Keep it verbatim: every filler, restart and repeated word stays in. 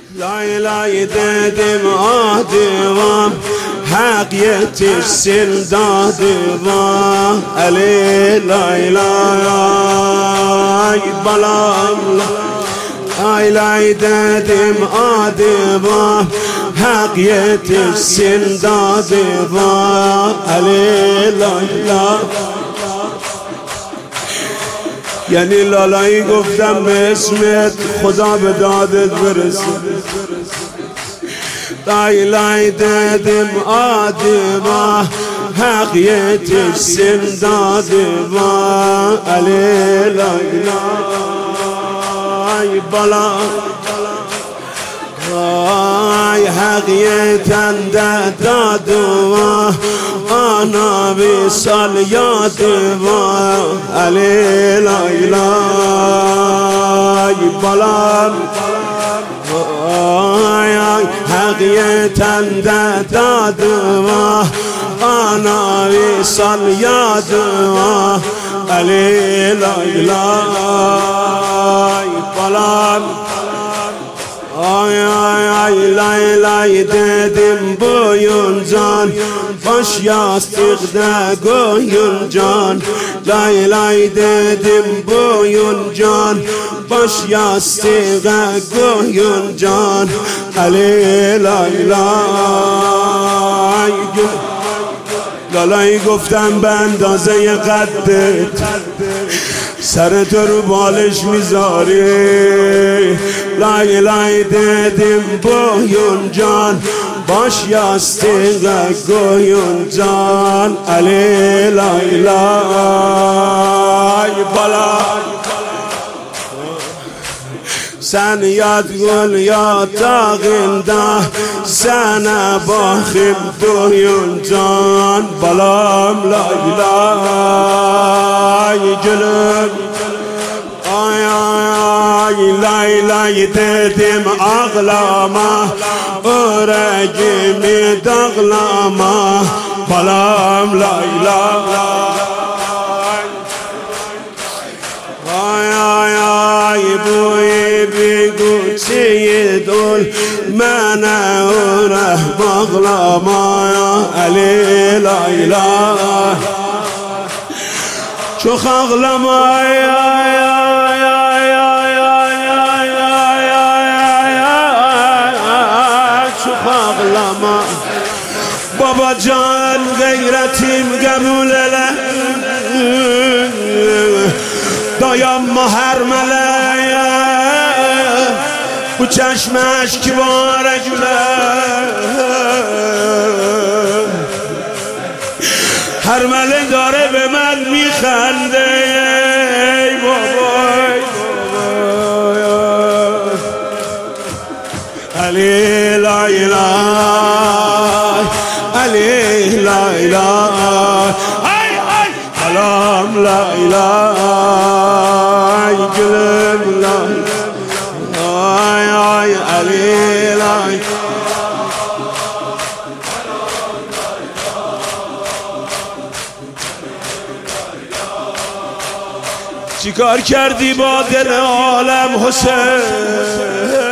لای لای dedim adıma hak yetişsin dadıma Ali lay lay balam lay lay dedim adıma hak yetişsin dadıma Ali lay lay. یعنی لالایی گفتم به اسمت خدا به دادت برسه لای لای dedim adıma hak yetişsin dadıma Ali lay lay bala ay hak yeten de dadıma ana visal yadıma Ali lay lay balam ay ay hak yeten de dadıma ana visal yadıma Ali lay lay balam ay ay ay lay lay dedim boyuncan baş yastıkta koyuncan lay lay dedim boyuncan baş yastıkta koyuncan Ali lay lay لالایی گفتم به اندازه قدت سر تو رو بالش میذاری لای لای dedim boyun can baş yastığa koyun can Ali lay lay bala sen yat gül yatağında sana bakım boyun can balam lay lay gülüm ay ay ay lay lay dedim ağlama yüreğimi dağlama balam lay lay ay ay ay bu bir gülçeyi dol mene üreh bağlama Ali lay lay çok ağlama ay ay ay ay ay ay ay ay çok ağlama babacan gayretim kabul ele dayanma her meleğe bu çeşme eşki var güle هر مله داره به من میخنده ای بابای علی لای لای علی لای لای ای ای سلام لای لای گلم لای ای ای علی لای چیکار کردی با دل عالم حسین